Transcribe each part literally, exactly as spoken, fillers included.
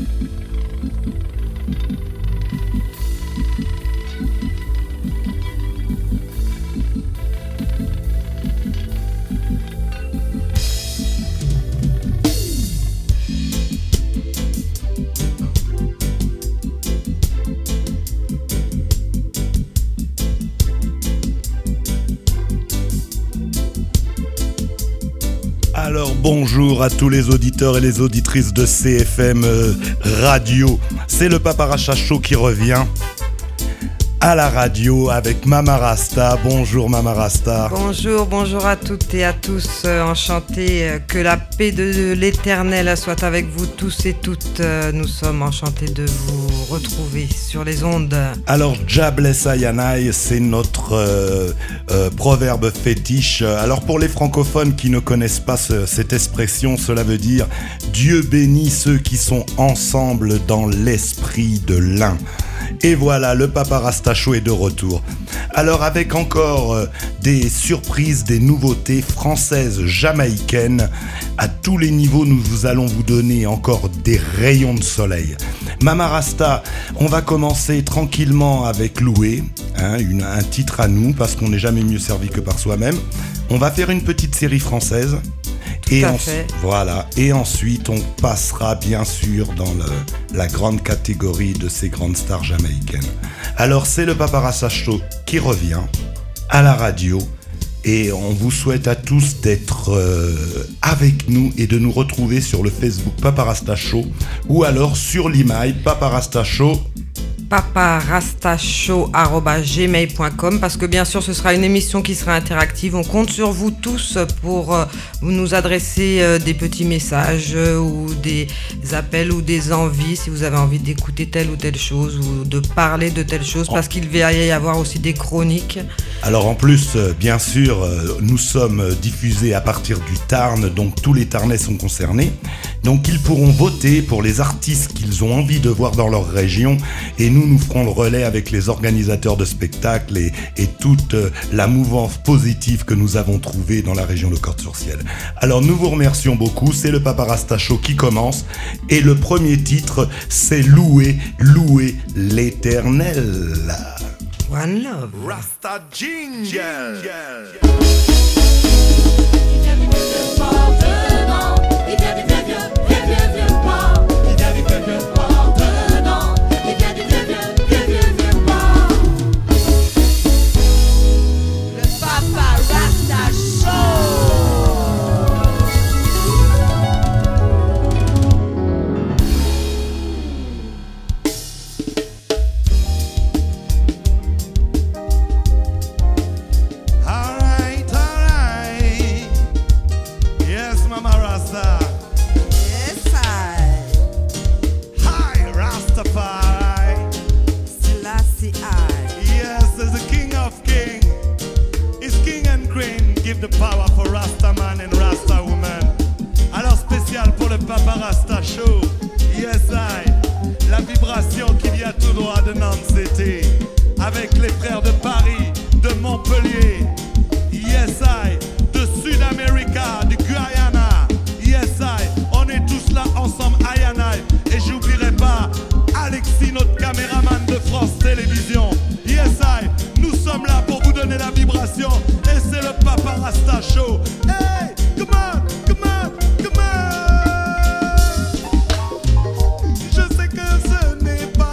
Alors bonjour à tous les auditeurs et les auditrices de C F M euh, Radio. C'est le Papa Racha Show qui revient à la radio avec Mama Rasta. Bonjour Mama Rasta. Bonjour, bonjour à toutes et à tous. Euh, enchanté euh, que la paix de, de l'Éternel soit avec vous tous et toutes. Euh, nous sommes enchantés de vous retrouver sur les ondes. Alors Jah bless Ayanai, c'est notre euh, euh, proverbe fétiche. Alors pour les francophones qui ne connaissent pas ce, cette expression, cela veut dire Dieu bénit ceux qui sont ensemble dans l'esprit de l'un. Et voilà, le Papa Rasta Show est de retour. Alors avec encore euh, des surprises, des nouveautés françaises, jamaïcaines, à tous les niveaux, nous vous allons vous donner encore des rayons de soleil. Mama Rasta, on va commencer tranquillement avec Loué, hein, une, un titre à nous, parce qu'on n'est jamais mieux servi que par soi-même. On va faire une petite série française. Tout et à en, fait. Voilà. Et ensuite, on passera bien sûr dans le, la grande catégorie de ces grandes stars jamaïcaines. Alors, c'est le Papa Rasta Show qui revient à la radio. Et on vous souhaite à tous d'être euh, avec nous et de nous retrouver sur le Facebook Papa Rasta Show ou alors sur l'email Papa Rasta Show. paparastashow arobase gmail point com, parce que bien sûr ce sera une émission qui sera interactive. On compte sur vous tous pour euh, vous nous adresser euh, des petits messages euh, ou des appels ou des envies, si vous avez envie d'écouter telle ou telle chose ou de parler de telle chose, parce qu'il va y avoir aussi des chroniques. Alors en plus, euh, bien sûr, euh, nous sommes diffusés à partir du Tarn, donc tous les Tarnais sont concernés. Donc ils pourront voter pour les artistes qu'ils ont envie de voir dans leur région, et nous, nous ferons le relais avec les organisateurs de spectacles et, et toute la mouvance positive que nous avons trouvée dans la région de Cordes-sur-Ciel. Alors nous vous remercions beaucoup, c'est le Papa Rasta Show qui commence, et le premier titre, c'est Louer, louer l'Éternel. One Love. Rasta Jingle. The power for Rasta man and Rasta woman. Alors spécial pour le Papa Rasta Show. Yes I. La vibration qui vient tout droit de Nantes City. Avec les frères de Paris, de Montpellier. Yes I. De Sud-America, de Guyana. Yes I. On est tous là ensemble, Ayanai. Et j'oublierai pas Alexis, notre caméraman de France Télévisions. Yes I. Nous sommes là pour vous donner la vibration. Et c'est le Papa Rasta Show. Hey, come on, come on, come on. Je sais que ce n'est pas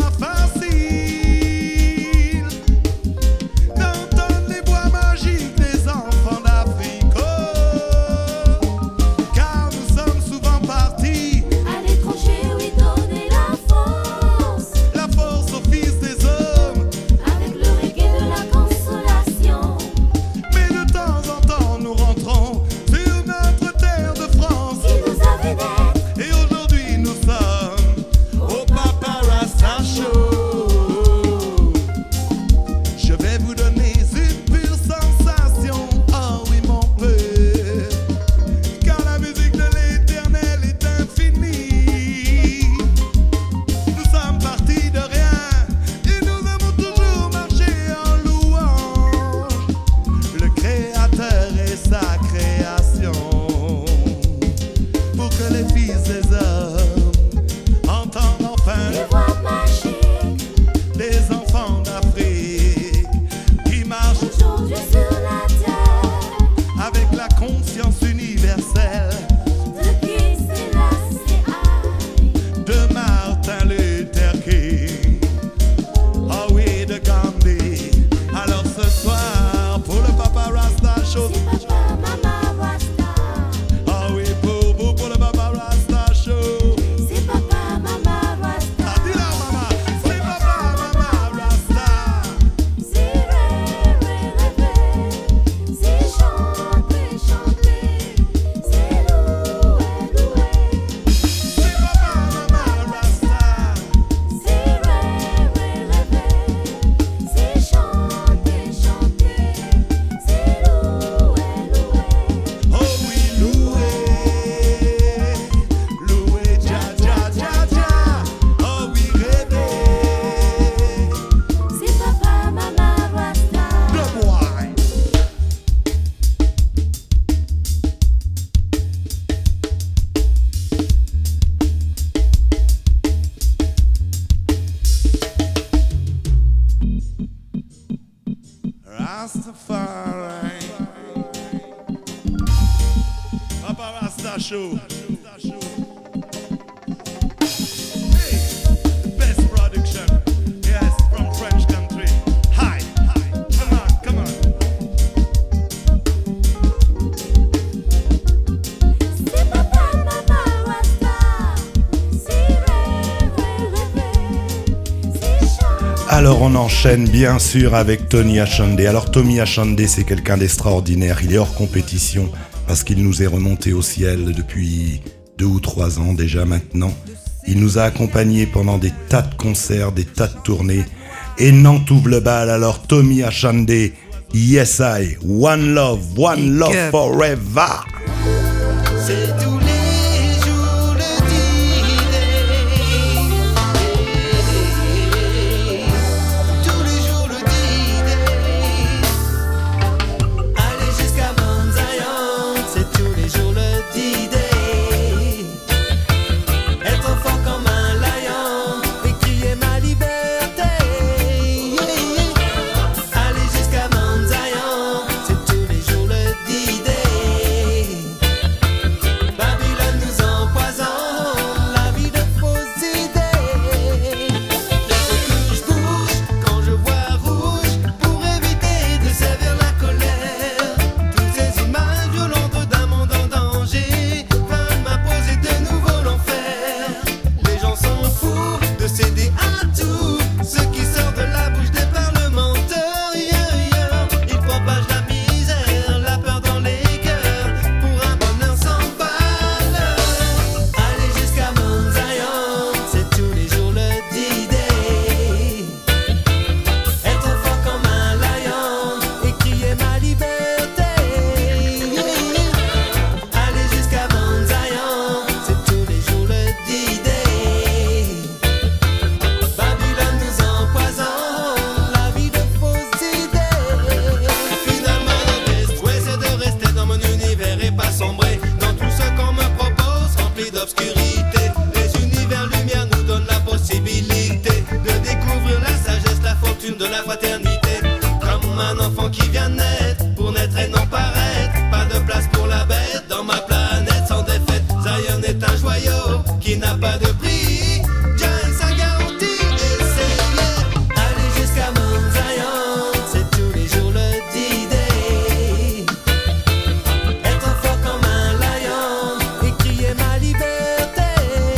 Show. Hey, best production. Yes, from French country. Hi, hi. Come on, come on. C'est papa, maman, Rasta. C'est vrai, vrai, vrai, vrai. C'est chant. Alors on enchaîne bien sûr avec Tony Achandé. Alors Tommy Achandé, c'est quelqu'un d'extraordinaire, il est hors compétition parce qu'il nous est remonté au ciel depuis deux ou trois ans déjà maintenant. Il nous a accompagnés pendant des tas de concerts, des tas de tournées. Et Nantes ouvre le bal, alors Tommy Achandé, Yes I, One Love, One Big Love up. Forever. C'est tous les jours le D-Day. Tous les jours le D-Day. Aller jusqu'à Mount Zion, c'est tous les jours le D-Day. Être fort comme un lion et crier ma liberté. Aller jusqu'à Mount Zion, c'est tous les jours le D-Day. Babylone nous empoisonne la vie de fausses idées. Les feux bouge quand je vois rouge pour éviter de sévir la colère. Toutes ces images violentes d'un monde en danger veulent m'imposer de nouveau l'enfer. Les gens sont fous de céder à tout ce qui sort de la bouche des parlementeurs. Yeah, yeah. Ils propagent la misère, la peur dans les cœurs pour un bonheur sans valeur. Aller jusqu'à Mount Zion, c'est tous les jours le D-Day. Être fort comme un lion et crier ma liberté. Aller jusqu'à Mount Zion, c'est tous les jours le D-Day. Babylone nous empoisonne la vie de fausses idées. Finalement, le best way, c'est de rester dans mon univers et pas sombrer dans tout ce qu'on me propose, rempli d'obscurité. Les univers lumière nous donnent la possibilité de découvrir la sagesse, la fortune de la fraternité. Comme un enfant qui vient naître, pour naître et non paraître. Pas de place pour la bête dans ma planète sans défaite. Zion est un joyau qui n'a pas de prix. Jail sa garantie et c'est yeah. Aller jusqu'à Mount Zion, c'est tous les jours le D-Day. Être fort comme un lion et crier ma liberté.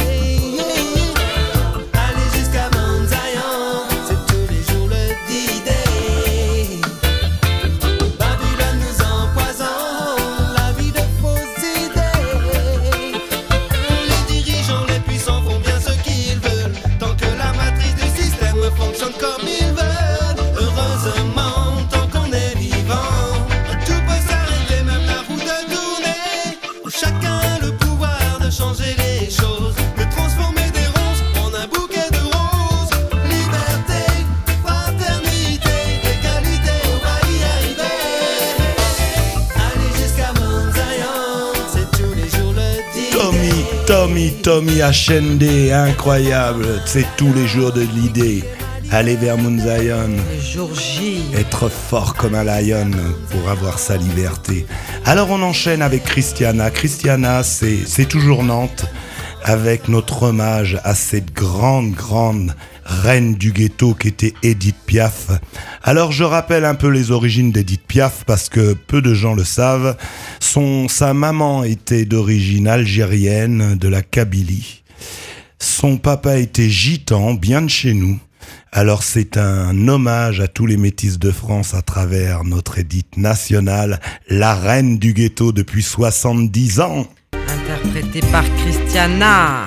Aller jusqu'à Mount Zion, c'est tous les jours le D-Day. Babylone nous empoisonne la vie de fausses idées. Les dirigeants, les puissants font bien ce qu'ils veulent, tant que la matrice du système fonctionne comme ils veulent. Heureusement, tant qu'on est vivant, tout peut s'arrêter, même la roue de tourner. Chacun a le pouvoir de changer les choses, de transformer des ronces en un bouquet de roses. Liberté, fraternité, égalité, on va y arriver. Aller jusqu'à Mount Zion, c'est tous les jours le D-Day. Tommy, Tommy, Tommy Achandé, incroyable, c'est tous les jours de l'idée. Aller vers Mount Zion, Le jour J. être fort comme un lion pour avoir sa liberté. Alors on enchaîne avec Christiana. Christiana, c'est, c'est toujours Nantes, avec notre hommage à cette grande, grande reine du ghetto qui était Edith Piaf. Alors je rappelle un peu les origines d'Edith Piaf parce que peu de gens le savent. Son, sa maman était d'origine algérienne de la Kabylie. Son papa était gitan, bien de chez nous. Alors c'est un hommage à tous les métis de France à travers notre Edith nationale, la reine du ghetto depuis soixante-dix ans. Interprété par Christiana.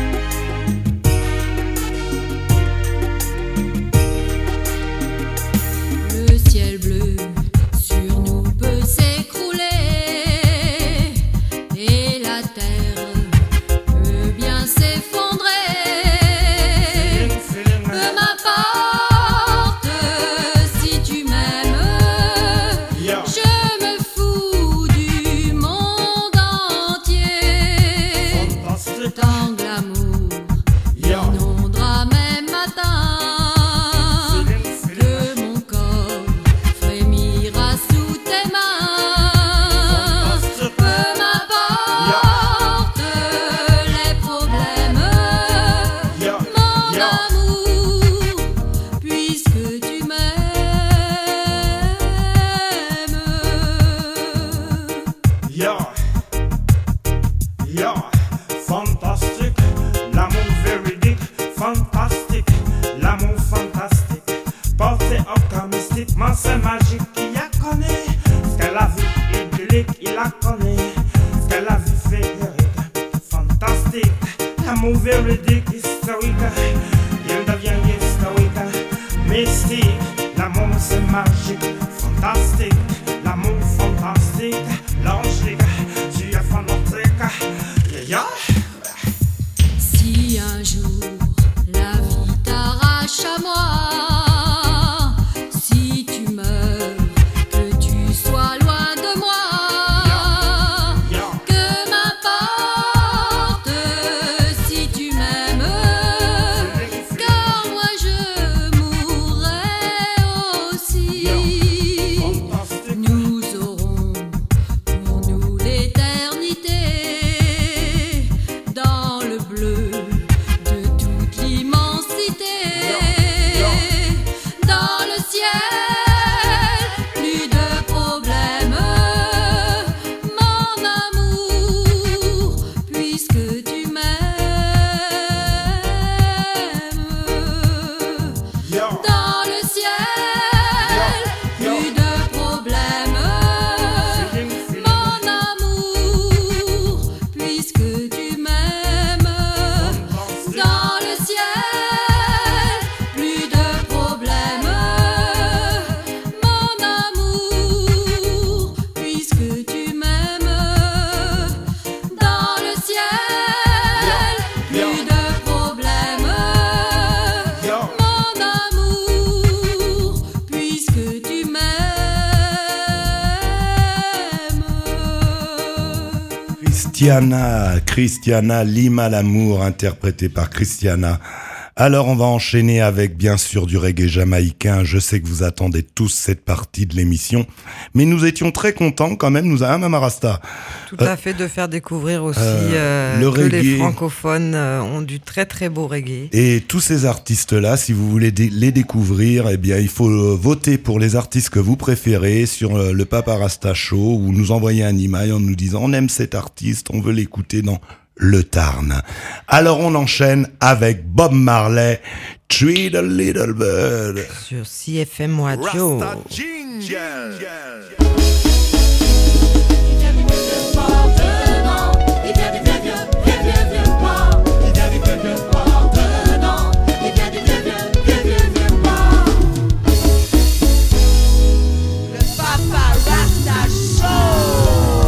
Le ciel bleu sur nous peut s'écrouler et la terre peut bien s'effondrer. Peu m'importe si tu m'aimes, je me fous du monde entier. Tant que la c'est magique, il a connu. Ce que la vie idyllique, il a connu. Ce que la vie féerique, fantastique. L'amour véridique, historique. Il devient historique, mystique. L'amour c'est magique, fantastique. L'amour fantastique, logique. Tu es fanatique, yeah, yeah. Si un jour la vie t'arrache à moi, si tu meurs, que tu sois loin de moi, que m'importe si tu m'aimes, car moi je mourrai aussi. Nous aurons pour nous l'éternité dans le bleu de toute l'immensité. Dans le ciel, plus de problèmes, mon amour, puisque tu m'aimes. Dans le ciel, plus de problèmes, mon amour, puisque tu m'aimes. Dans le ciel, plus de problèmes, mon amour, puisque tu m'aimes. Dans le ciel, plus de problèmes, mon amour, puisque tu m'aimes. Christiana, Christiana Lima l'amour, interprétée par Christiana. Alors on va enchaîner avec bien sûr du reggae jamaïcain. Je sais que vous attendez tous cette partie de l'émission, mais nous étions très contents quand même, nous avons Mama Rasta. Tout Euh, à fait, de faire découvrir aussi euh, euh, le que les reggae. francophones euh, ont du très très beau reggae. Et tous ces artistes-là, si vous voulez dé- les découvrir, eh bien, il faut euh, voter pour les artistes que vous préférez sur euh, le Papa Rasta Show ou nous envoyer un email en nous disant on aime cet artiste, on veut l'écouter dans le Tarn. Alors on enchaîne avec Bob Marley, Treat a Little Bird. Sur C F M Radio. Rasta Jingle. Le Papa Rasta Show.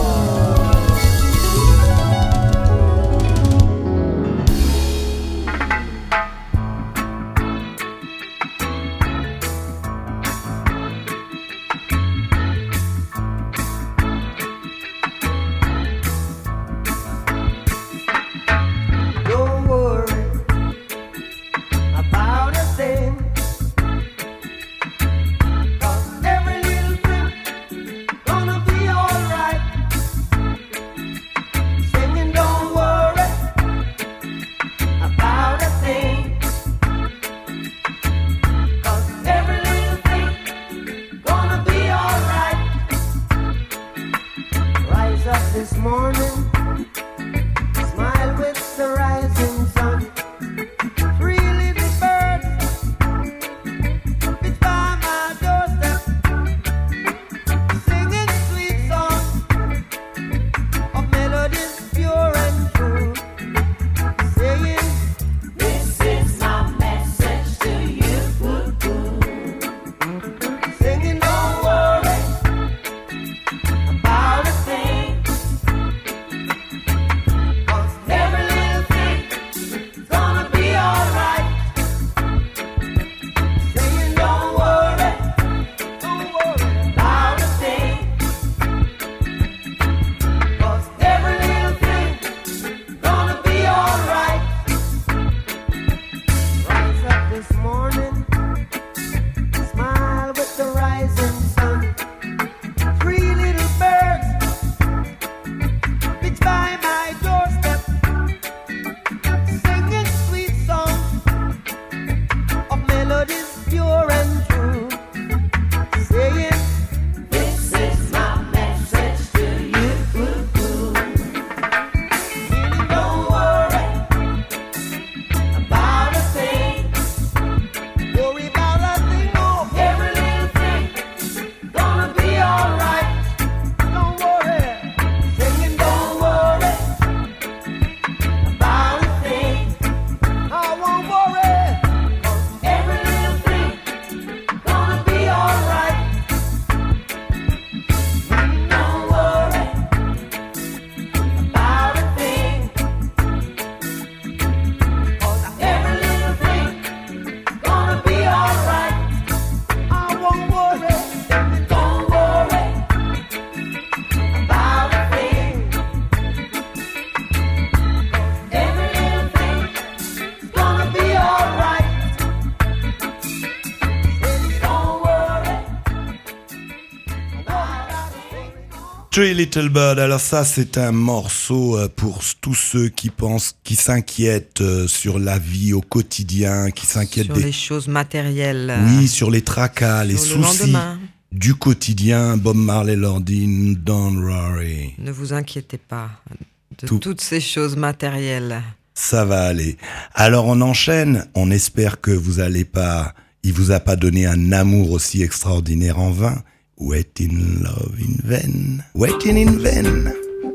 Three Little Bird, alors ça c'est un morceau pour tous ceux qui pensent, qui s'inquiètent sur la vie au quotidien, qui s'inquiètent sur des... les choses matérielles. Oui, sur les tracas, les sur le soucis lendemain. du quotidien. Bob Marley leur dit « Don't worry ». Ne vous inquiétez pas de Tout. toutes ces choses matérielles. Ça va aller. Alors on enchaîne, on espère que vous allez pas... Il vous a pas donné un amour aussi extraordinaire en vain. Wait in love in vain. Waiting in vain.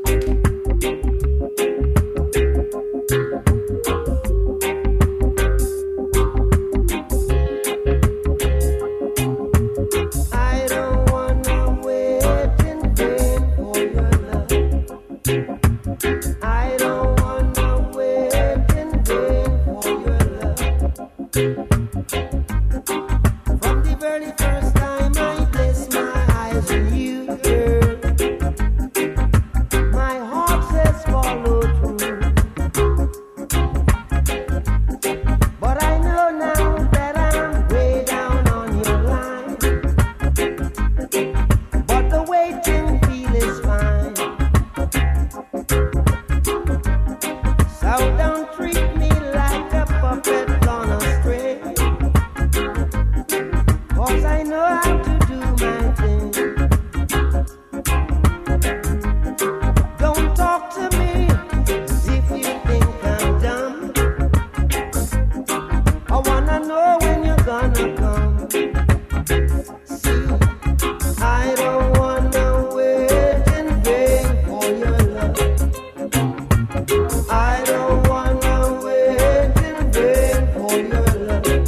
I don't wanna wait in vain for your love. I don't wanna wait in vain for your love. From the very first time I placed my eyes on you, girl, my heart says follow through. But I know now that I'm way down on your line. But the waiting feel is fine. So don't treat me like a puppet on a string. 'Cause I know how to do my thing. Don't talk to me as if you think I'm dumb. I wanna know when you're gonna come. See, I don't wanna wait in vain for your love. I don't wanna wait in vain for your love.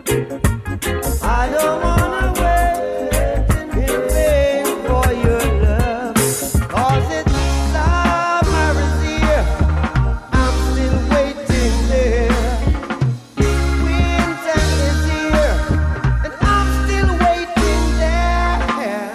I don't wanna wait in vain for your love. 'Cause it's summer is here, I'm still waiting there. Winter is here, and I'm still waiting there.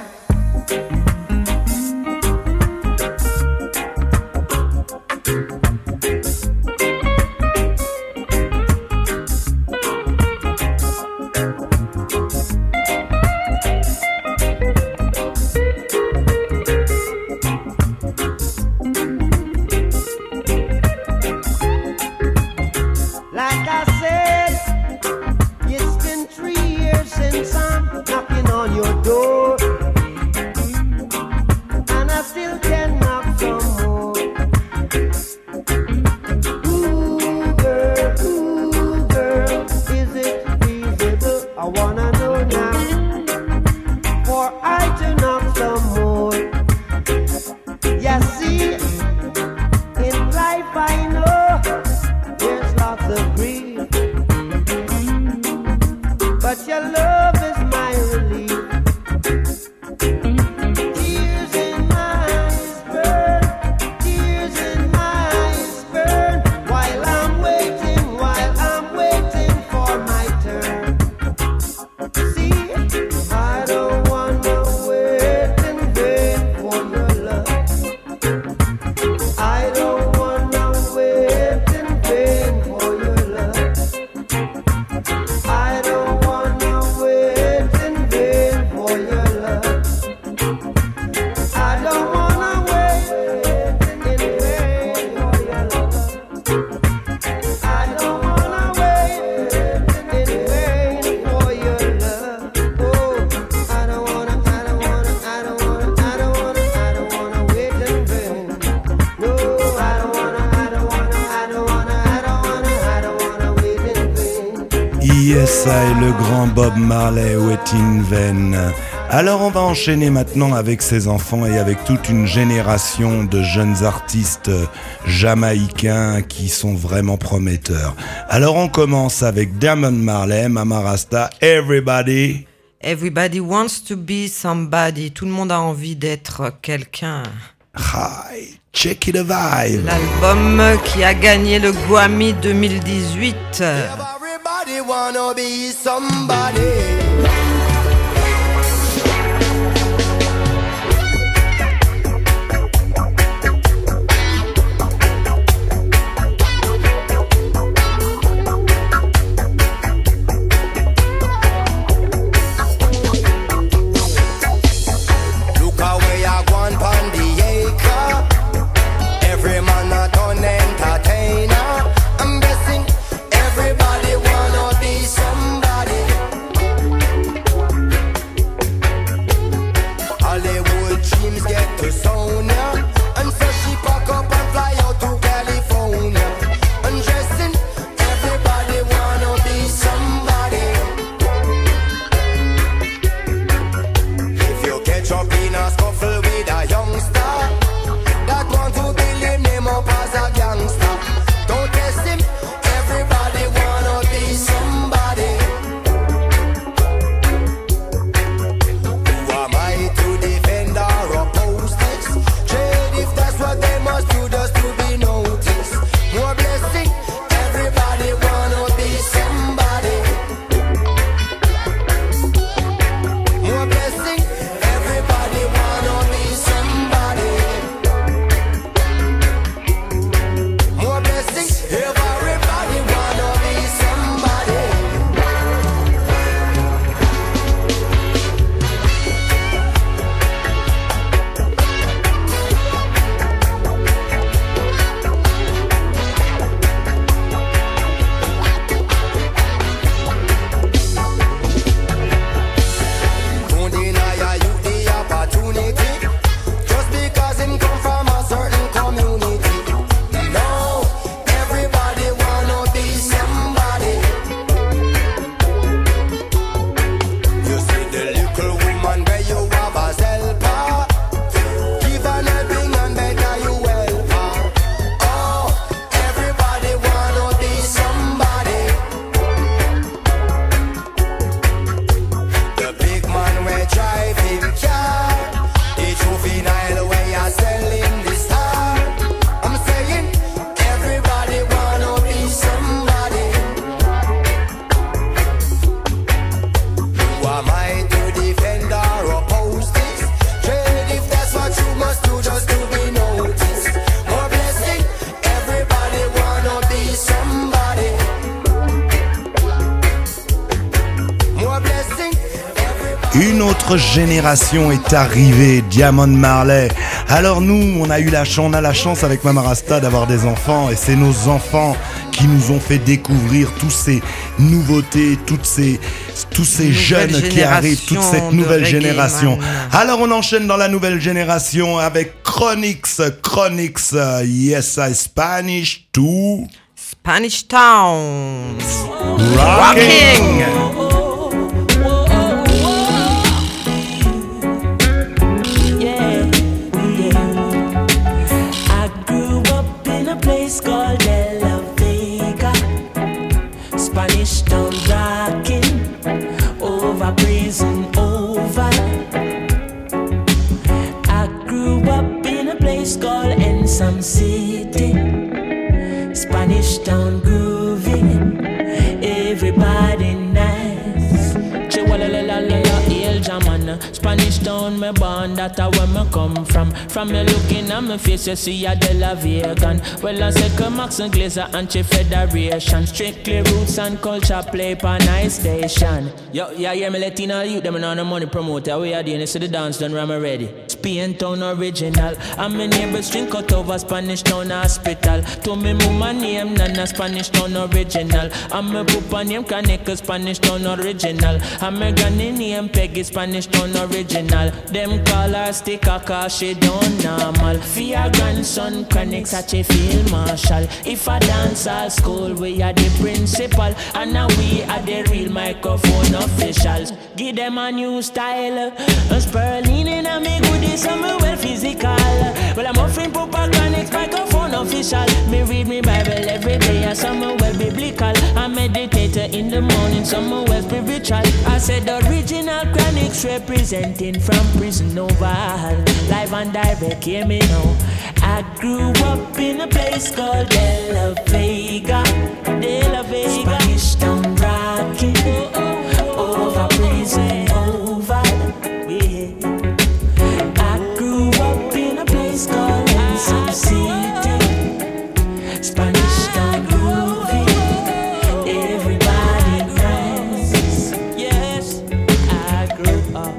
Like I said, it's been three years since I'm knocking on your door, and I still can knock some more. Ooh, girl, ooh, girl, is it feasible? I wanna know now, for I to knock some more. Yeah, see, in life I know there's lots of grief, but your love is my relief. Tears in my eyes burn, tears in my eyes burn, while I'm waiting, while I'm waiting for my turn. See, I don't wanna wait in vain for your love. I don't wanna wait in vain for your love. I don't wanna wait in vain for your love. I don't wanna wait in vain for your love. I don't wanna wait in vain for your love. Oh, I don't wanna, I don't wanna, I don't wanna, I don't wanna, I don't wanna wait in vain. No, I don't wanna, I don't wanna, I don't wanna, I don't wanna, I don't wanna wait in vain. E S I, le grand Bob Marley, Waiting in Vain. Alors on va enchaîner maintenant avec ses enfants et avec toute une génération de jeunes artistes jamaïcains qui sont vraiment prometteurs. Alors on commence avec Diamond Marley, Mama Rasta, Everybody. Everybody wants to be somebody. Tout le monde a envie d'être quelqu'un. Hi, check it a vibe. L'album qui a gagné le Grammy deux mille dix-huit. Everybody wanna be somebody. Look away, I want on the Une autre génération est arrivée, Diamond Marley. Alors nous, on a eu la chance, on a la chance avec Mama Rasta d'avoir des enfants, et c'est nos enfants qui nous ont fait découvrir toutes ces nouveautés, toutes ces, tous ces jeunes qui arrivent, toute cette nouvelle génération. Man. Alors on enchaîne dans la nouvelle génération avec Chronix, Chronix, uh, yes I Spanish to Spanish Town. Rocking. Some city, Spanish Town grooving, everybody nice. Spanish Town, me born, that's where me come from. From me looking at me face, you see a De La Vegan. Well, I say come Max and Glazer, Anti-Federation. Strictly roots and culture play per nice station. Yo, yeah, yeah, me Latino youth, them on the money promoter. We are doing this to the dance, done ram ready. Spain Town original. And my neighbors drink out over Spanish Town hospital. To me mama name, Nana Spanish Town original. And my papa name, Kaneka Spanish Town original. And my granny name, Peggy Spanish Town original. Them call her sticker cause she don't normal. For your grandson, Chronic such a field marshal. If I dance at school, we are the principal. And now we are the real microphone officials. Give them a new style. A Sperling in a me goodies, some well physical. Well, I'm offering Papa Chronic's microphone official. Me read me Bible every day, and some well biblical. I meditate in the morning, some well spiritual. I said original Chronic's representing from prison Oval. Live and direct, hear me now. I grew up in a place called De La Vega. De La Vega. Spanish Town rocking. Over prison Oval. Yeah. I grew up in a place called Some City. Spanish Town grooving. Everybody nice. Yes, I grew up.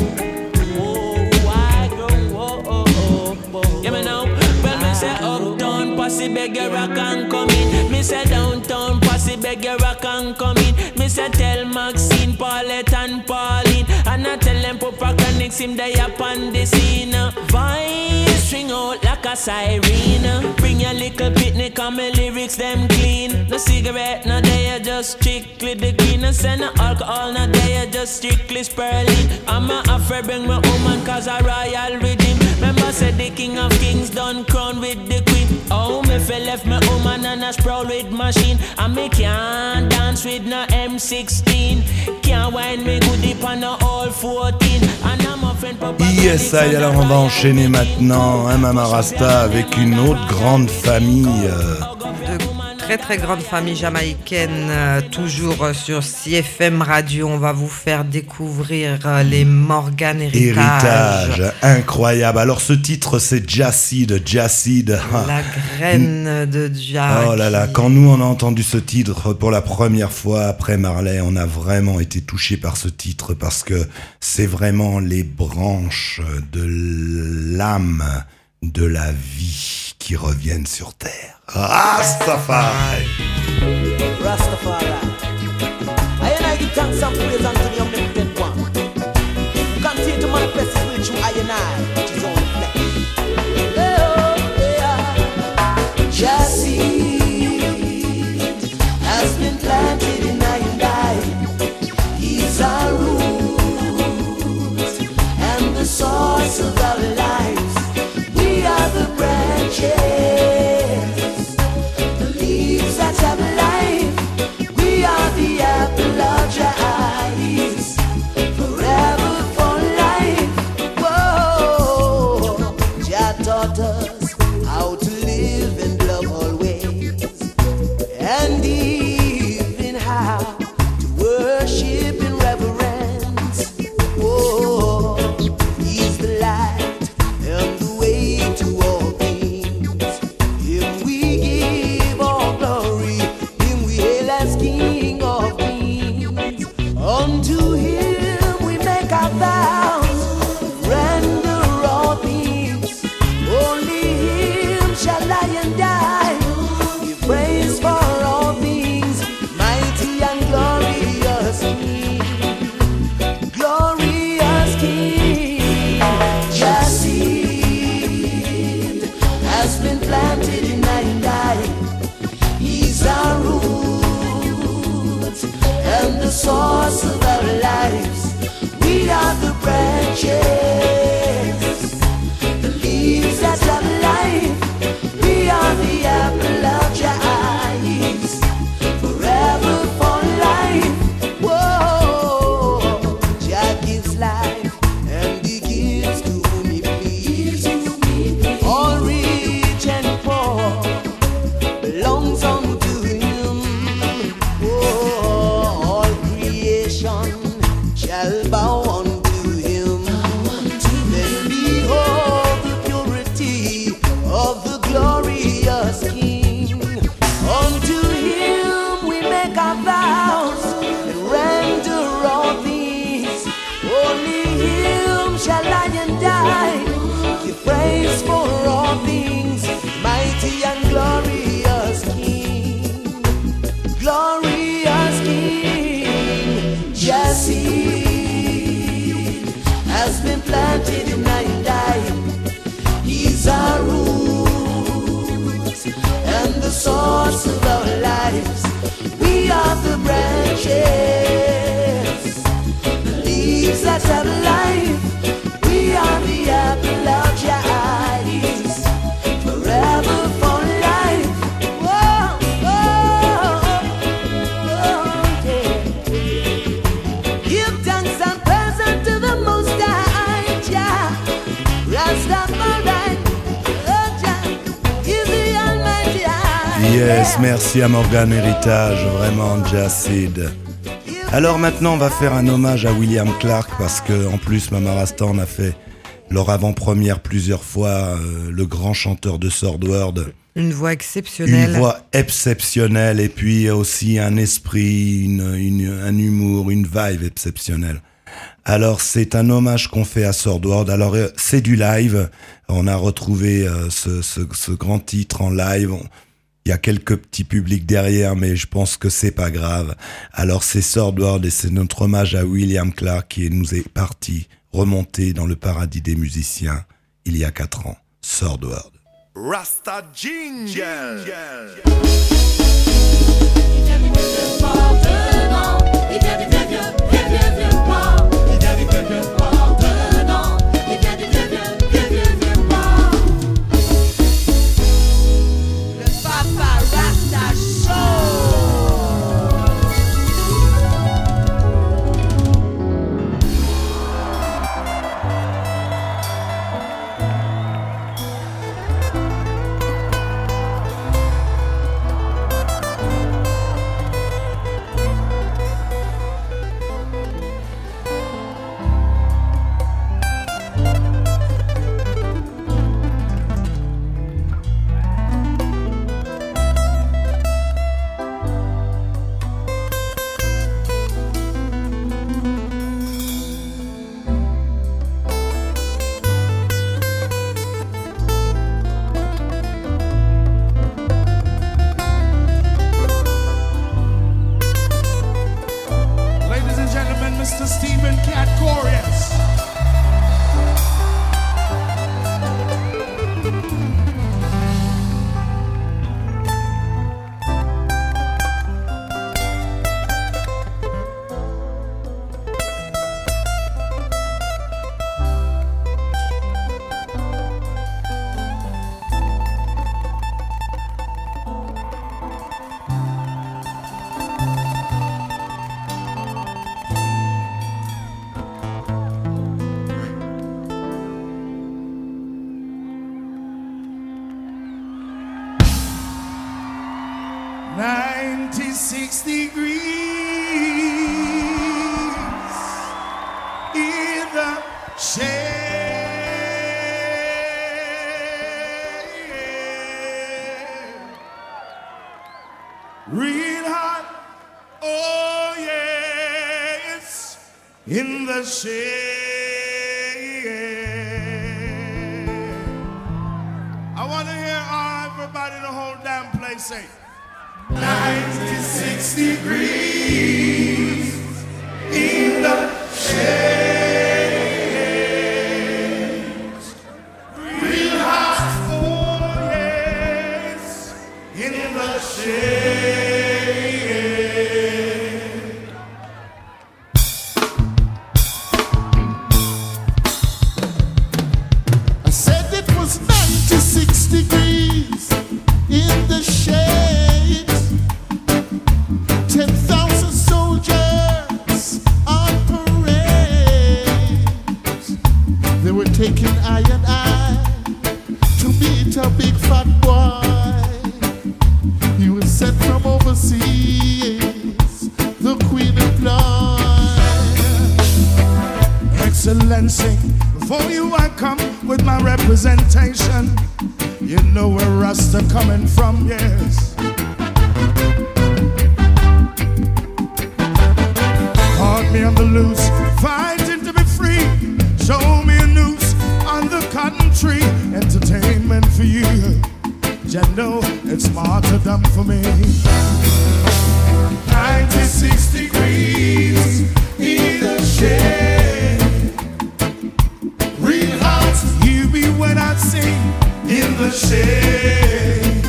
Posse beg your rock and come in. Me say downtown posse beg your rock and come in. Me say tell Maxine, Paulette and Pauline. And I tell them Papa Chronix him they up on the scene. Voice string out like a siren. Bring your little picnic and my lyrics them clean. No cigarette, no day just strictly the green. No send no alcohol, no day just strictly Sperling. I'm a afraid bring my woman cause a royal rhythm. Remember said the king of kings done crown with the queen. Oh, me fell left my woman and a sprawl with machine. And me can't dance with no M sixteen. Can't wind me good deep on no all fourteen. And I'm a friend Papa. Yes, I, alors on va enchaîner maintenant, hein, Mama Rasta, avec une autre grande famille. Euh... Très très grande famille jamaïcaine, euh, toujours euh, sur C F M Radio. On va vous faire découvrir euh, les Morgan Héritage. Héritage, incroyable. Alors ce titre c'est Jacid, Jacid. La graine de Jack. Oh là là, quand nous on a entendu ce titre pour la première fois après Marley, on a vraiment été touchés par ce titre parce que c'est vraiment les branches de l'âme de la vie qui reviennent sur terre. Rastafari. Rastafari. I and I give thanks and praise unto the omnipotent one. Continue to manifest his will through I and I, which is only flesh. Oh, yeah. Jacid has been planted in I and I. He's our root and the source of our lives. We are the branches. Unto him we make our the leaves that have life. We are the apple of your eyes, forever for life. Whoa, Jah gives life and He gives to whom He please. All rich and poor belongs unto Him. Oh, all creation shall bow unto Him. Then behold the purity of the glorious King. Unto Him we make our vows and render all things. Only Him shall I and I give praise for all things. Mighty and glorious King, glorious King. Jesse has been planted in I and I. He's our roots and the source of our lives. We are the branches, the leaves that have life. We are the apple of your eyes, forever for life. Whoa, whoa, whoa, yeah. Give thanks and praise unto the Most High, Jah, Rastafari, oh Jah, is the Almighty High. Yes, merci à Morgan Héritage, vraiment Jacid. Alors maintenant on va faire un hommage à William Clark parce que en plus Mama Rasta en a fait leur avant-première plusieurs fois, euh, le grand chanteur de Swordword. Une voix exceptionnelle. Une voix exceptionnelle et puis aussi un esprit, une, une, un humour, une vibe exceptionnelle. Alors c'est un hommage qu'on fait à Swordword. Alors euh, c'est du live. On a retrouvé euh, ce, ce, ce grand titre en live. On, il y a quelques petits publics derrière, mais je pense que c'est pas grave. Alors c'est Swordword et c'est notre hommage à William Clark qui nous est parti remonter dans le paradis des musiciens il y a quatre ans. Swordword. Rasta Jingle. Mister Stephen Cat Chorus. ninety-six degrees in the shade. Real hot, oh yes, in the shade. I want to hear everybody in the whole damn place say ninety-six degrees in the shade. Real hot, oh yes, in the shade. Excellency, before you I come with my representation. You know where Rasta coming from, yes. Caught me on the loose, fighting to be free. Show me a noose on the cotton tree. Entertainment for you. You know it's martyrdom for me. ninety-six degrees in the shade. Real hot, you be when I sing in the shade.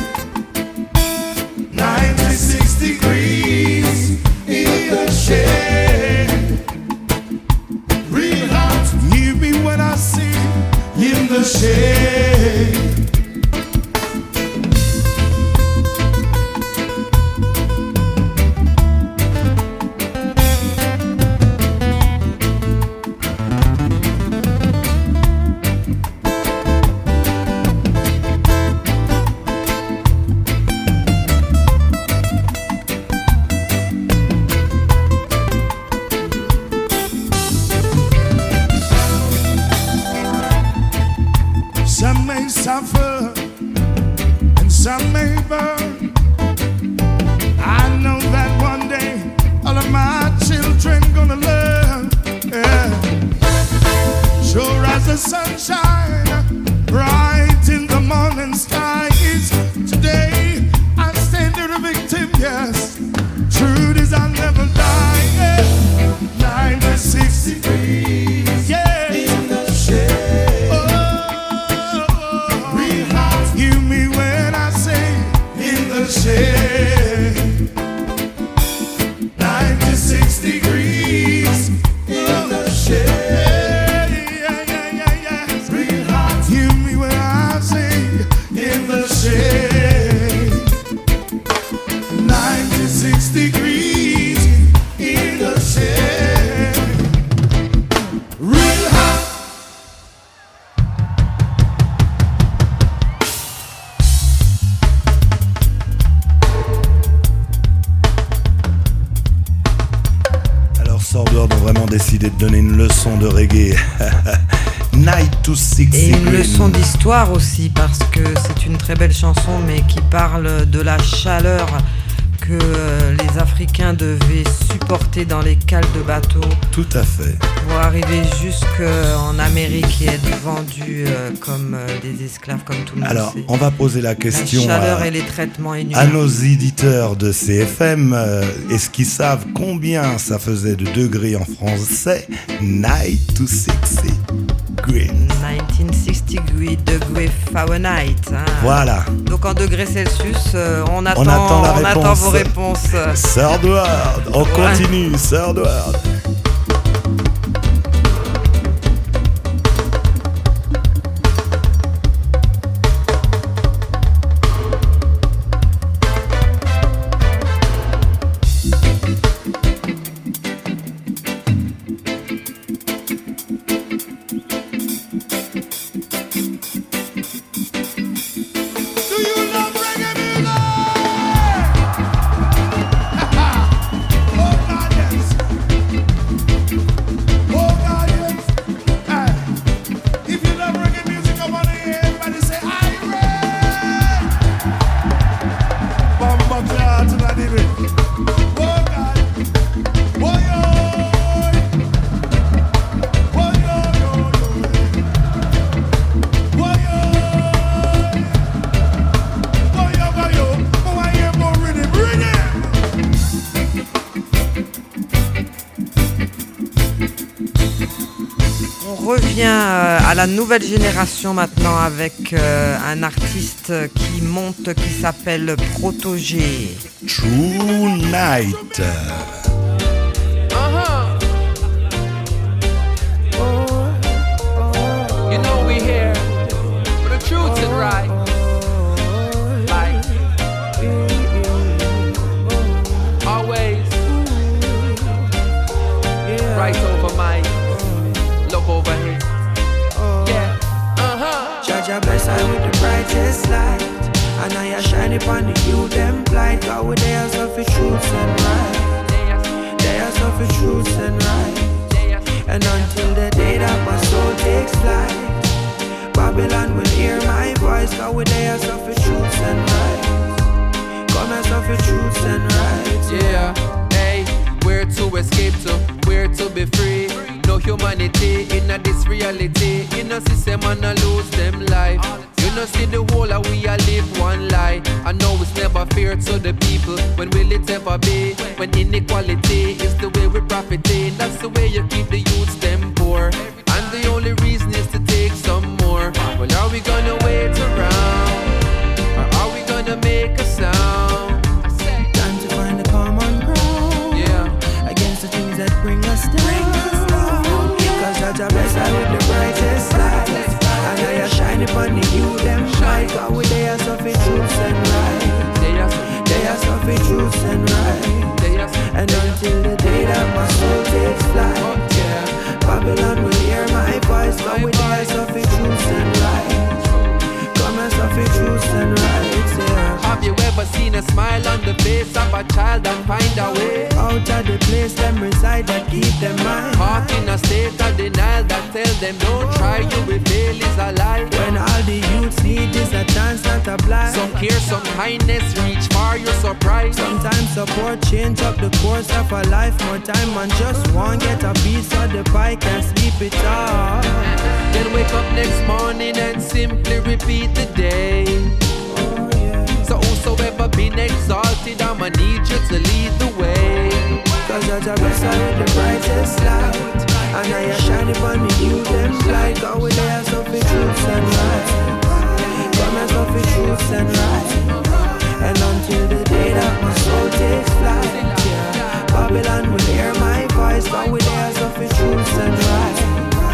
ninety-six degrees in the shade. Real hot, you be when I sing in the shade. Some may suffer and some may burn. I know that one day all of my children gonna learn. Yeah. Sure as the sunshine, bright in the morning sky is today. I stand to the victim, yes. Truth is I'll never die. Yeah. ninety-six degrees, yeah. In the shade. Shade. ninety-six degrees in the shade. Yeah, yeah, yeah, yeah. Real hot. Hear me when I sing in the shade. ninety-six degrees in the shade. Real hot. Sordword ont vraiment décidé de donner une leçon de reggae. Night to Six. Et une leçon d'histoire aussi, parce que c'est une très belle chanson, mais qui parle de la chaleur que les Africains devaient supporter dans les cales de bateaux. Tout à fait. Pour arriver jusqu'en Amérique et être vendus euh, comme euh, des esclaves, comme tout le monde Alors, sait. on va poser la question la chaleur à, et les traitements à nos éditeurs de C F M. Euh, est-ce qu'ils savent combien ça faisait de degrés en français? Night to sixty degrees. dix-neuf degrés degrés Fahrenheit. Hein. Voilà. Donc en degrés Celsius, euh, on, attend, on attend la on réponse. attend vos réponses. Sordward, on continue, Sordward. À la nouvelle génération maintenant avec euh, un artiste qui monte qui s'appelle Protogé. True Night. Uh-huh. You know we here for the truth and right. Like always right over my look over here. Jah bless I with the brightest light, and I shine upon the youth them blind. God with they are suffer truth and right, they are suffer truth and right, and until the day that Babylon will hear my voice, cause we there suffer truths and rights. Come and suffer truths and rights. Yeah, hey, where to escape to, where to be free. No humanity in a this reality. In a system and a lose them life. You know see the whole of we a live one lie. I know it's never fair to the people. When will it ever be? When inequality is the way we profiting. That's the way you keep the youths them poor. And the only reason is to take some more. Well, are we gonna wait around? Or are we gonna make a sound? Time to find a common ground. Yeah. Against the things that bring us down. Cause Jaja bless I with the brightest light. And I shine upon the you them shine. Cause we they are suffering truths and right. They are suffering truths and right. And until the day that my soul takes flight, yeah, Babylon will hear my voice. Cause we they are suffering truths and right. Come and suffer truths and rights, yeah. Have you ever seen a smile on the face of a child and find a way out of the place them reside that keep them mind? Caught in a state of denial that tell them don't try, you will fail is a lie. When all the youths need is a chance, not a blind. Some care, some kindness, reach far, you're surprised. Sometimes support change up the course of a life. More time and just want get a piece of the pie, can't sleep it off. Then wake up next morning and simply repeat the day. Oh, yeah. So whosoever been exalted, I'ma need you to lead the way. Cause Jaja bless I with the brightest light. And I shine upon the you them light. Cause we there suffer truths and rights. Come and suffer truths and rights. And until the day that my soul takes flight, yeah, Babylon will hear my voice. Cause we there suffer truths and rights.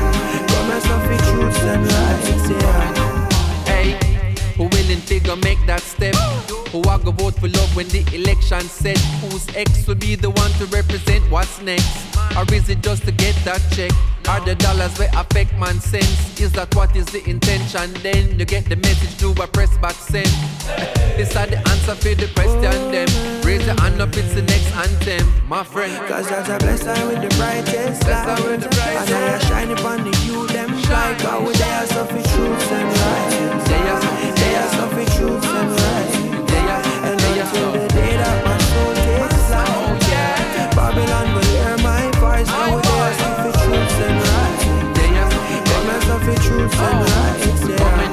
Come and suffer truths and rights, yeah. Hey, who willing figure make that step? Who I go vote for love when the election said? Whose ex will be the one to represent what's next? Or is it just to get that check? Are the dollars where affect man's sense? Is that what is the intention? Then you get the message through a press back send. This are the answer for the question them. Raise your hand up, it's the next anthem, my friend. Cause Jaja bless I with the brightest light. And I shine upon the you them light. Cause we there suffer truths and rights. They are suffer truths and rights. And until the day that my soul takes flight, yeah, Babylon will hear my voice. Cause we there suffer truths and rights. Come and suffer truths and rights, yeah.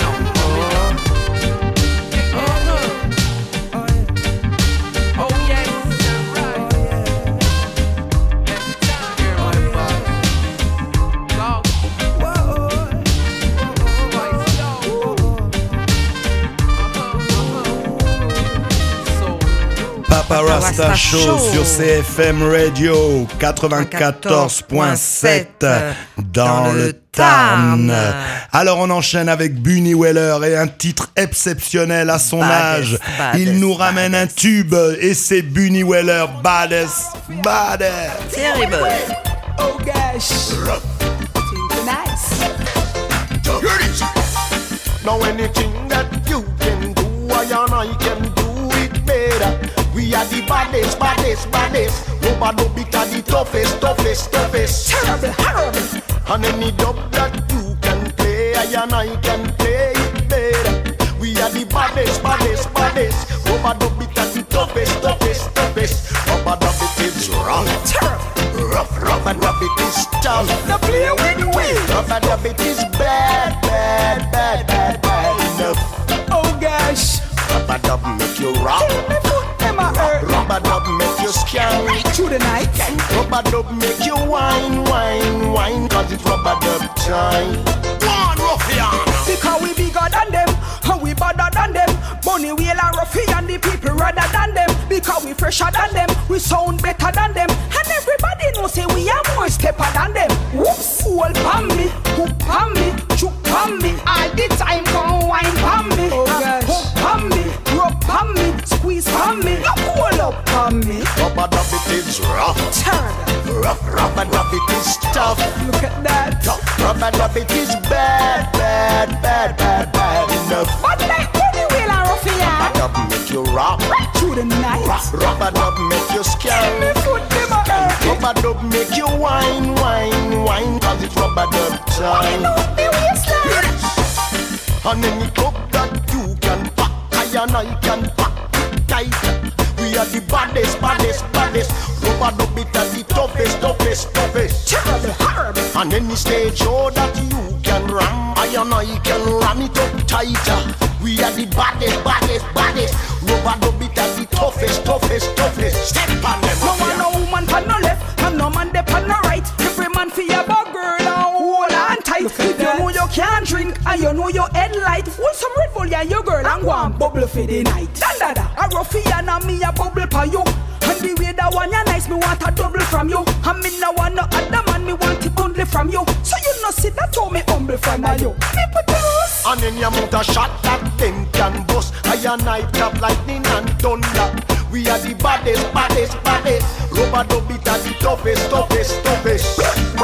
Papa Rasta Show sur C F M Radio quatre-vingt-quatorze point sept dans le Tarn. Alors on enchaîne avec Bunny Weller et un titre exceptionnel à son âge. Il nous ramène un tube et c'est Bunny Weller, Baddest, Baddest. Terrible. Oh gosh, nice. Now anything that you can do, I and I can do it better. We are the baddest, baddest, baddest. Nobody beat the toughest, toughest, toughest. Terrible, horrible. And any dub that you can play, I and I can play it better. We are the baddest, baddest, baddest. Nobody beat the toughest, toughest, toughest. Rubber dub it is wrong. Terrible. Rough, rough and rub it is tough. Now play with the way. Rubber dub it is bad, bad, bad, bad, bad enough. Oh gosh. Rubber dub make you rock. Rubber dub make you scan right through the night. Rubber dub make you wine, wine, wine. Cause it's rubber dub time. One ruffian. Because we bigger than them, and we badder than them. Bunny Whale and ruffian, the people rather than them. Because we fresher than them, we sound better than them. And everybody knows say we are more stepper than them. Whoops, hold pan me, hook pan me, chook pan me. All the time come wine pan me. Oh gosh. Hook pan me, rub pan me, squeeze pan me. Now hold up pan me. Rubber dub it is rough. Terrible. Rough, rubber dub it is tough. Look at that. Tough, rubber dub it is bad, bad, bad, bad, bad enough. But like Bunny Whale and ruffian. Rubber dub make you rock. Right through the night. Rock, rubber dub make you scare. Me foot them a earth. Rubber dub make you wine, wine, wine. Cause it's rubber dub time. I know the waistline. And any cup that you can pack, I and I can pack it tight. We are the baddest, baddest, baddest. Rubber dub it at the toughest, toughest, toughest. Terrible, horrible. And any stage show that you can ram, I and I can ram it up tighter. We are the baddest, baddest, baddest. Rubber dub it at the toughest, toughest, toughest. Step on them. No man, no woman pan no left, and no man they pan no right. Every man for your bug girl and hold on tight. If you know you can't drink and you know your head light, hold some Red Bull and your girl and go and bubble for the night. Dan da da, a roughy and a me a bubble for you. And the way that one you nice, me want a double from you. And me no want no other man, me want it only from you. So you know see that how me humble from you. Me put the rose. And then you mount a shot that them can bust. I and I clap lightning and thunder. We are the baddest, baddest, baddest. Rubber dub it at the toughest, toughest, toughest.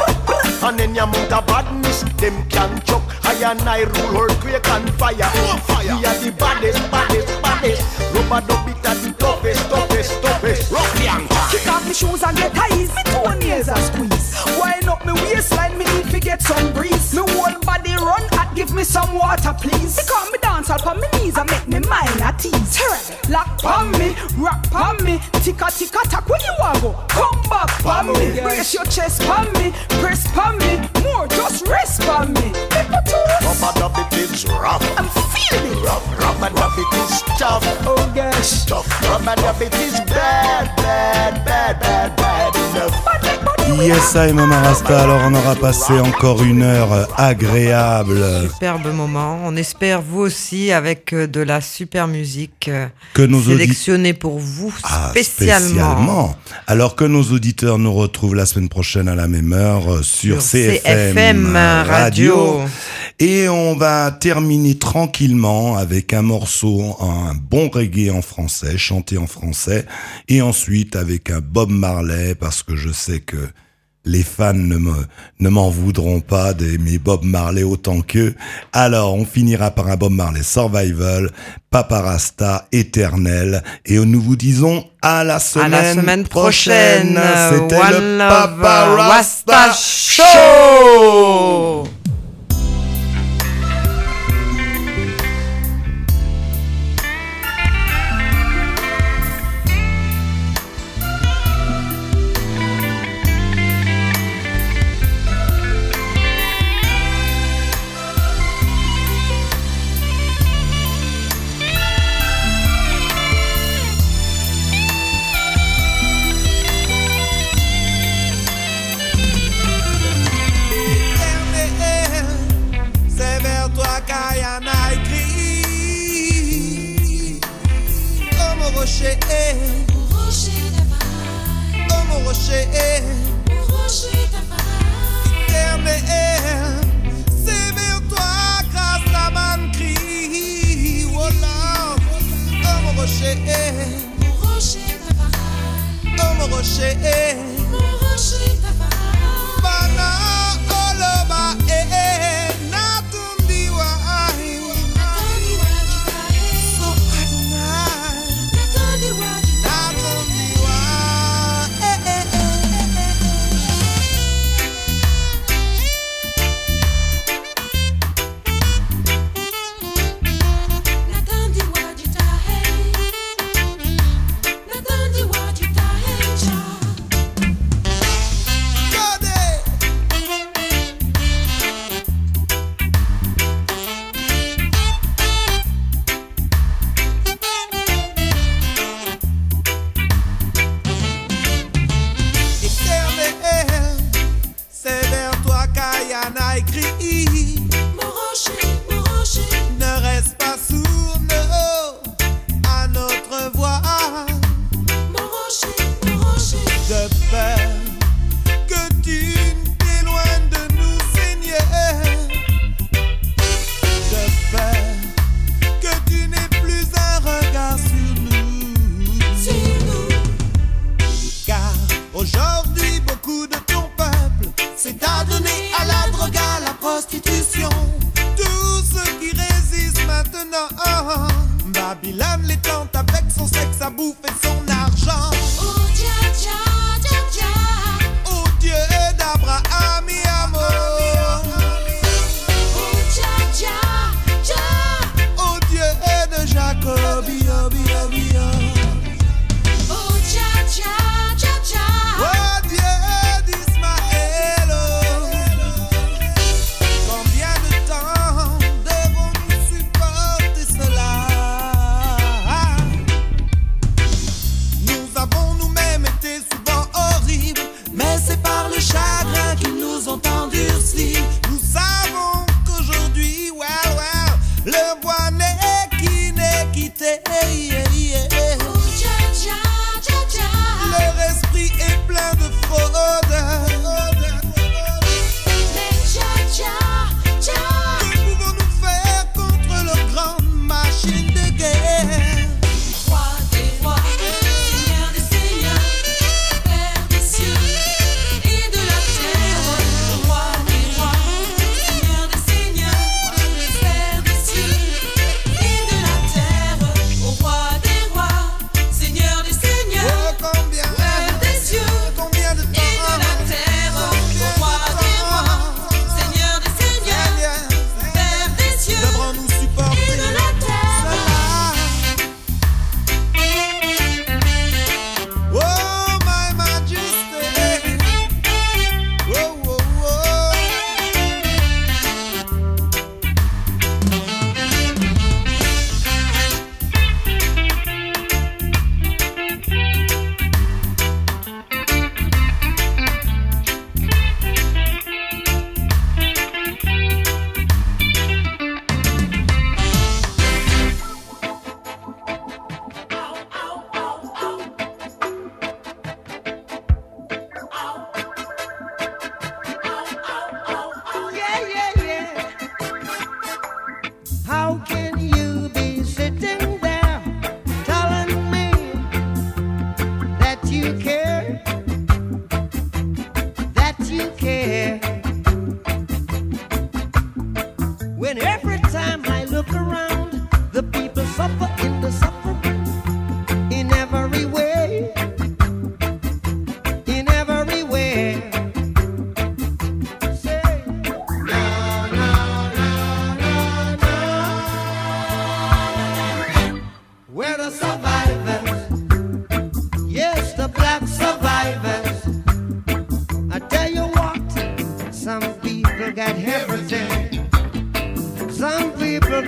And then you mount a badness, them can choke. I and I rule earthquake and fire. fire. We are the baddest, baddest, baddest. Rubber dub it at the toughest, toughest, toughest. Rock Bianca. Kick off me shoes and get eyes, me toenails a squeeze. Wind up me waistline, me need to get some breeze. Me whole body run at give me some water please. Because me dance all on me knees and make me mind at ease. Lock pon me, rock pon me, ticka ticka tack when you want go. Come back pon me, brace your chest pon me, press pon me, more just rest pon me. Rubber dub it is rough. I'm feeling it. Rough, rubber dub it is tough. Oh gosh, tough. Rubber dub it is bad, bad, bad, bad, bad enough. Yes, I Mama Rasta. Alors on aura passé encore une heure agréable. Superbe moment. On espère vous aussi avec de la super musique que nos sélectionnée audi- pour vous ah, spécialement. spécialement. Alors que nos auditeurs nous retrouvent la semaine prochaine à la même heure sur, sur C F M, C F M Radio. Radio. Et on va terminer tranquillement avec un morceau, un bon reggae en français, chanté en français, et ensuite avec un Bob Marley, parce que je sais que les fans ne, me, ne m'en voudront pas d'aimer Bob Marley autant qu'eux. Alors, on finira par un Bob Marley Survival, Papa Rasta éternel, et nous vous disons à la semaine, à la semaine prochaine. prochaine. C'était One le Love Papa Rasta, Rasta Show. Show. rocher, oh mon rocher, éternel, c'est vers toi grâce la manne crie, oh Lord, oh mon rocher, oh mon rocher, Bana oloba eh natundiwa so Adonai natundiwa eh eh natundiwa jitahe natundiwa jitahe cha Kayana écrit mon rocher, mon rocher, ne reste pas sourd à notre voix. Mon rocher, mon rocher, de peur que tu t'éloignes de nous, Seigneur. De peur que tu n'aies plus un regard sur nous, sur nous. Car aujourd'hui beaucoup de ton peuple s'est adonné à la drogue, à la prostitution. Tous ceux qui résistent maintenant, Babylone les tente avec son sexe à bouffer son argent. Oh Dia, Dia, Dia, Dia, oh Dieu d'Abraham et Amour. Oh Dia, Dia, Dia.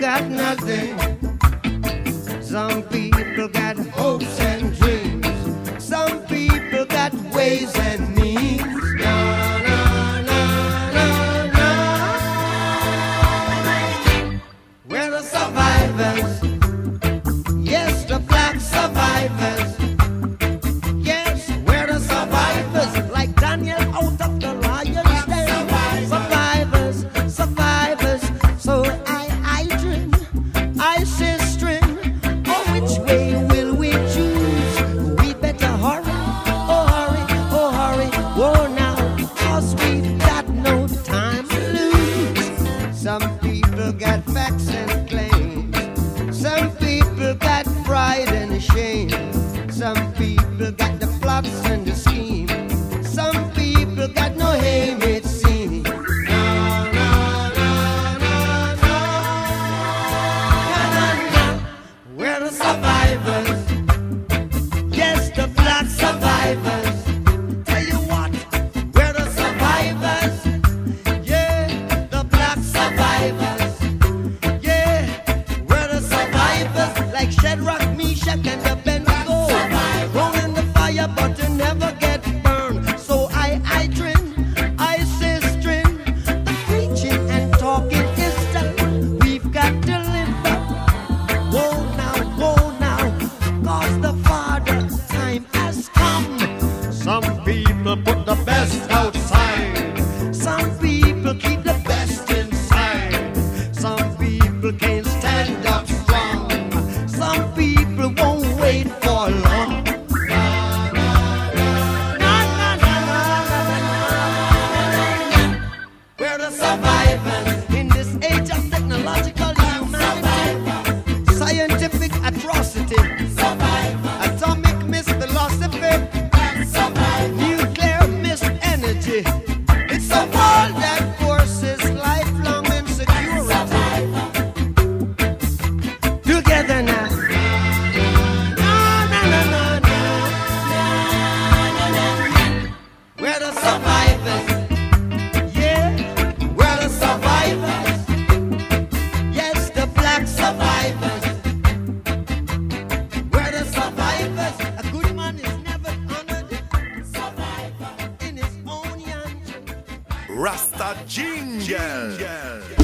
got nothing. Some people got hopes and dreams. Some people got ways and means. No, no, no, no, no. We're the survivors. Yes, the black survivors. Yes, we're the survivors. Like Daniel out of the lion's den. Survivors, survivors. So I, I dream, I say string. Oh, which way will we choose? We better hurry, oh hurry, oh hurry, whoa now, cause we've got no time to lose. Some people got facts and claims. Some people got pride and shame. Some people got the plots and the scheme. Some people got no aim, it seems. No, no, no, no, no. No, no, no. We're the survivors. Yes, the black survivors. Tell you what, we're the survivors. Yeah, the black survivors. Yeah, we're the survivors. Like Shadrach, Meshach, and Abednego. Thrown in the fire, but you never get burned. So I, I dream, I say string. The preaching and talking is done. We've got to live up. Whoa now, whoa now, cause the Father's time has come. Some people put the best outside. Some people keep the best inside. Some people can't stand up strong. Some people won't wait for long. We're the survivors in this age of technological humanity, scientific atrocity, atomic misphilosophy, nuclear misenergy. It's a world that forces lifelong insecurity. Together now. No, no, no, no, no. We're the survivors. Yeah, we're the survivors. Yes, the black survivors. We're the survivors. A good man is never honored. Survivor in his own young. Rasta Jingle.